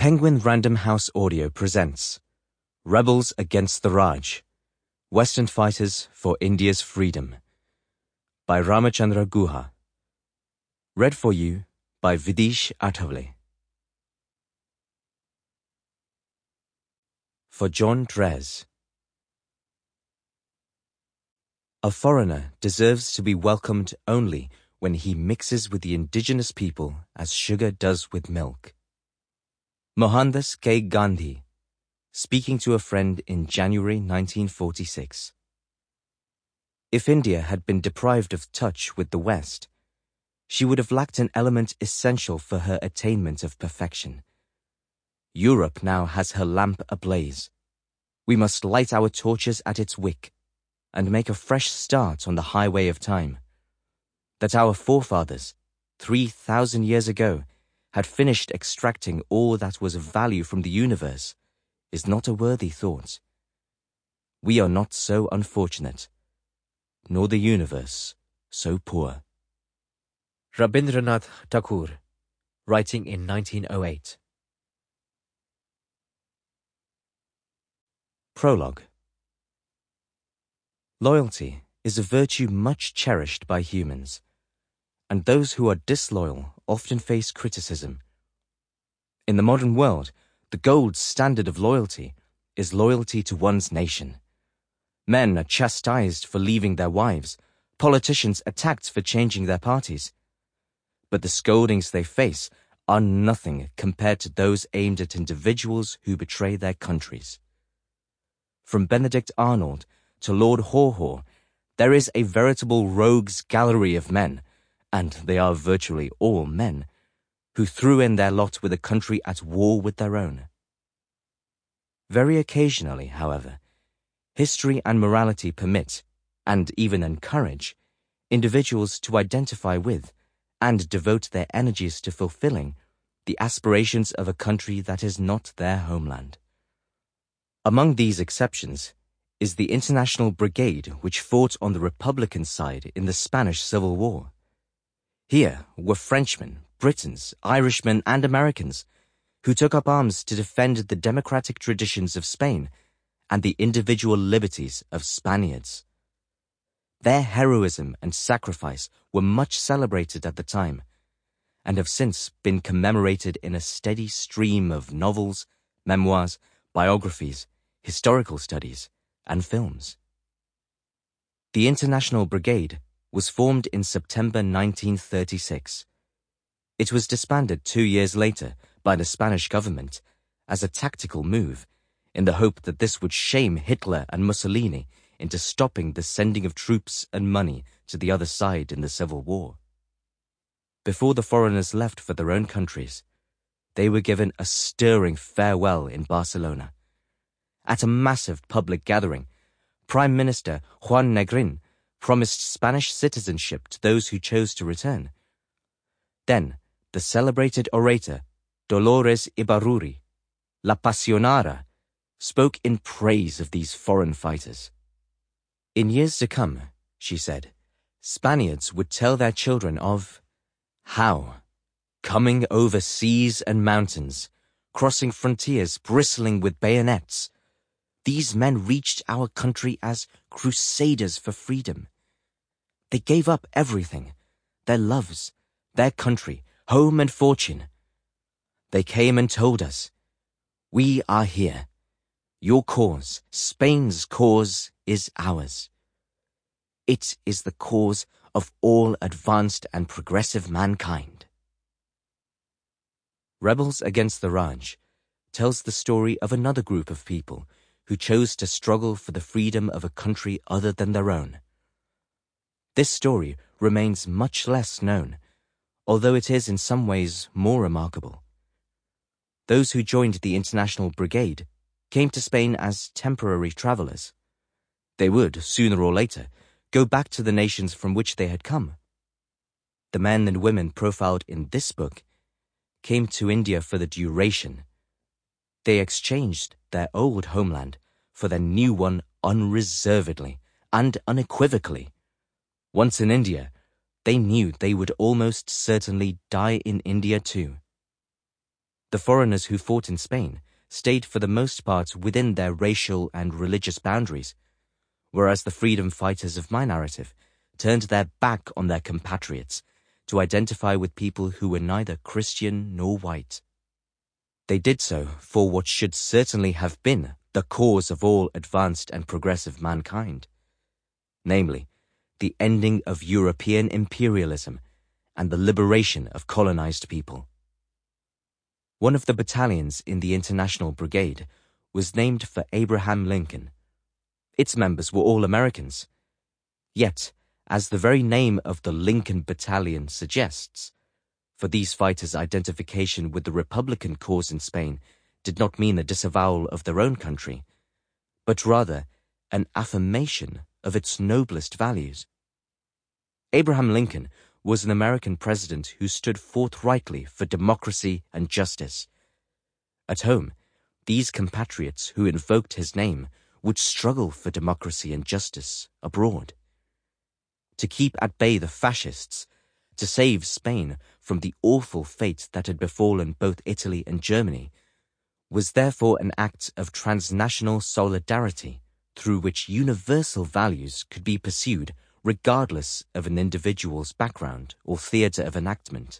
Penguin Random House Audio presents Rebels Against the Raj, Western Fighters for India's Freedom by Ramachandra Guha. Read for you by Vidish Athavale. For John Drez. A foreigner deserves to be welcomed only when he mixes with the indigenous people as sugar does with milk. Mohandas K. Gandhi, speaking to a friend in January 1946. If India had been deprived of touch with the West, she would have lacked an element essential for her attainment of perfection. Europe now has her lamp ablaze. We must light our torches at its wick and make a fresh start on the highway of time. That our forefathers, 3,000 years ago, had finished extracting all that was of value from the universe is not a worthy thought. We are not so unfortunate, nor the universe so poor. Rabindranath Tagore, writing in 1908. Prologue. Loyalty is a virtue much cherished by humans, and those who are disloyal often face criticism. In the modern world, the gold standard of loyalty is loyalty to one's nation. Men are chastised for leaving their wives, politicians attacked for changing their parties. But the scoldings they face are nothing compared to those aimed at individuals who betray their countries. From Benedict Arnold to Lord Haw Haw, there is a veritable rogues' gallery of men, and they are virtually all men, who threw in their lot with a country at war with their own. Very occasionally, however, history and morality permit, and even encourage, individuals to identify with and devote their energies to fulfilling the aspirations of a country that is not their homeland. Among these exceptions is the International Brigade which fought on the Republican side in the Spanish Civil War. Here were Frenchmen, Britons, Irishmen, and Americans who took up arms to defend the democratic traditions of Spain and the individual liberties of Spaniards. Their heroism and sacrifice were much celebrated at the time, and have since been commemorated in a steady stream of novels, memoirs, biographies, historical studies, and films. The International Brigade was formed in September 1936. It was disbanded 2 years later by the Spanish government as a tactical move in the hope that this would shame Hitler and Mussolini into stopping the sending of troops and money to the other side in the Civil War. Before the foreigners left for their own countries, they were given a stirring farewell in Barcelona. At a massive public gathering, Prime Minister Juan Negrin promised Spanish citizenship to those who chose to return. Then, the celebrated orator Dolores Ibarruri, La Pasionara, spoke in praise of these foreign fighters. In years to come, she said, Spaniards would tell their children of how, coming over seas and mountains, crossing frontiers bristling with bayonets, these men reached our country as crusaders for freedom. They gave up everything, their loves, their country, home and fortune. They came and told us, we are here. Your cause, Spain's cause, is ours. It is the cause of all advanced and progressive mankind. Rebels Against the Raj tells the story of another group of people who chose to struggle for the freedom of a country other than their own. This story remains much less known, although it is in some ways more remarkable. Those who joined the International Brigade came to Spain as temporary travelers. They would, sooner or later, go back to the nations from which they had come. The men and women profiled in this book came to India for the duration. They exchanged their old homeland for their new one unreservedly and unequivocally. Once in India, they knew they would almost certainly die in India too. The foreigners who fought in Spain stayed for the most part within their racial and religious boundaries, whereas the freedom fighters of my narrative turned their back on their compatriots to identify with people who were neither Christian nor white. They did so for what should certainly have been the cause of all advanced and progressive mankind, namely, the ending of European imperialism and the liberation of colonized people. One of the battalions in the International Brigade was named for Abraham Lincoln. Its members were all Americans. Yet, as the very name of the Lincoln Battalion suggests, for these fighters' identification with the Republican cause in Spain did not mean a disavowal of their own country, but rather an affirmation of its noblest values. Abraham Lincoln was an American president who stood forthrightly for democracy and justice. At home, these compatriots who invoked his name would struggle for democracy and justice abroad. To keep at bay the fascists, to save Spain from the awful fate that had befallen both Italy and Germany, was therefore an act of transnational solidarity through which universal values could be pursued regardless of an individual's background or theatre of enactment.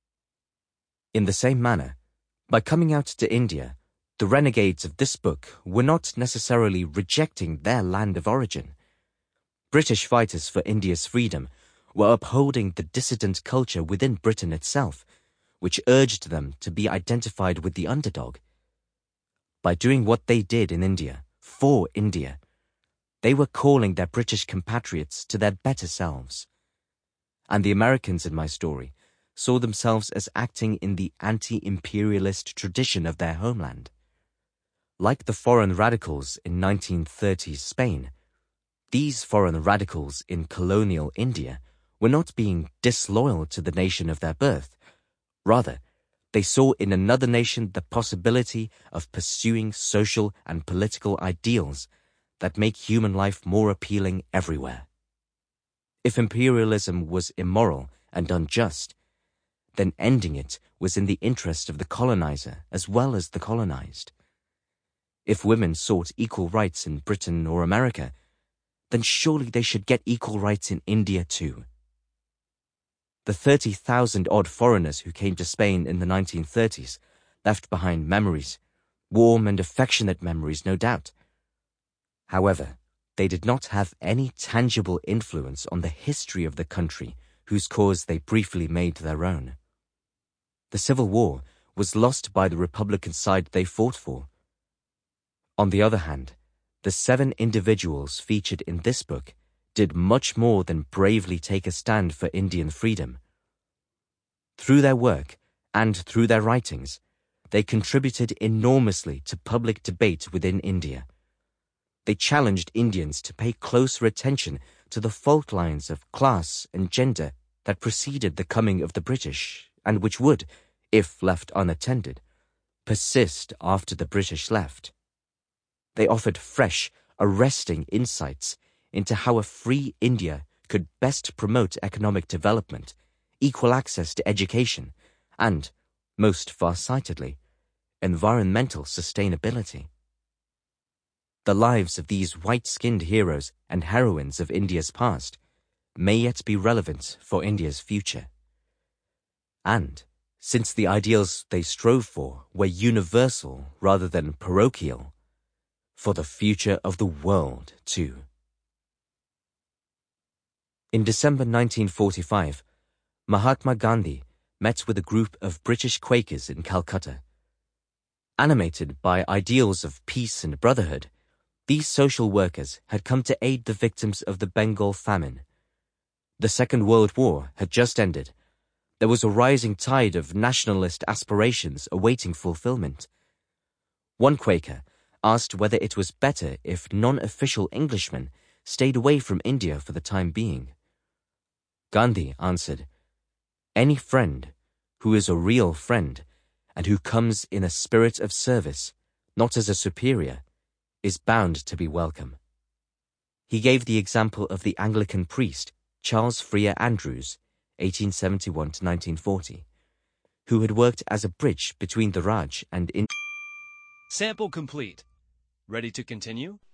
In the same manner, by coming out to India, the renegades of this book were not necessarily rejecting their land of origin. British fighters for India's freedom were upholding the dissident culture within Britain itself, which urged them to be identified with the underdog. By doing what they did in India, for India, they were calling their British compatriots to their better selves. And the Americans in my story saw themselves as acting in the anti-imperialist tradition of their homeland. Like the foreign radicals in 1930s Spain, these foreign radicals in colonial India were not being disloyal to the nation of their birth. Rather, they saw in another nation the possibility of pursuing social and political ideals that make human life more appealing everywhere. If imperialism was immoral and unjust, then ending it was in the interest of the colonizer as well as the colonized. If women sought equal rights in Britain or America, then surely they should get equal rights in India too. The 30,000-odd foreigners who came to Spain in the 1930s left behind memories, warm and affectionate memories, no doubt. However, they did not have any tangible influence on the history of the country whose cause they briefly made their own. The Civil War was lost by the Republican side they fought for. On the other hand, the 7 individuals featured in this book did much more than bravely take a stand for Indian freedom. Through their work and through their writings, they contributed enormously to public debate within India. They challenged Indians to pay closer attention to the fault lines of class and gender that preceded the coming of the British and which would, if left unattended, persist after the British left. They offered fresh, arresting insights into how a free India could best promote economic development, equal access to education, and, most far-sightedly, environmental sustainability. The lives of these white-skinned heroes and heroines of India's past may yet be relevant for India's future. And, since the ideals they strove for were universal rather than parochial, for the future of the world too. In December 1945, Mahatma Gandhi met with a group of British Quakers in Calcutta. Animated by ideals of peace and brotherhood, these social workers had come to aid the victims of the Bengal famine. The Second World War had just ended. There was a rising tide of nationalist aspirations awaiting fulfillment. One Quaker asked whether it was better if non-official Englishmen stayed away from India for the time being. Gandhi answered, "Any friend who is a real friend and who comes in a spirit of service, not as a superior, is bound to be welcome." He gave the example of the Anglican priest, Charles Freer Andrews, 1871 to 1940, who had worked as a bridge between the Raj and India. Sample complete. Ready to continue?